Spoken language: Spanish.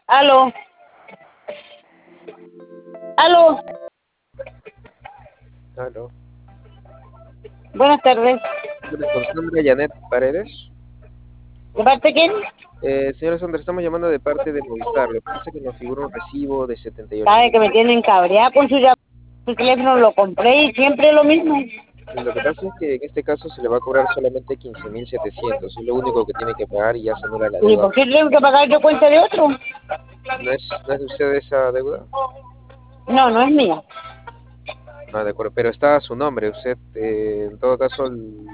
Aló, aló, Aló. buenas tardes. Con Sandra Janet Paredes. ¿De parte de quién? Señora Sandra, estamos llamando de parte de Movistar. Lo que pasa es que nos figura un recibo de 78 Sabe mil que me tienen cabreada con su teléfono, lo compré y siempre lo mismo. Lo que pasa es que en este caso se le va a cobrar solamente 15.700. Es lo único que tiene que pagar y ya se anula la ¿Y deuda. por qué tengo que pagar yo cuenta de otro? ¿No es de usted esa deuda? No, no es mía. Ah, de acuerdo. Pero está a su nombre. Usted, en todo caso,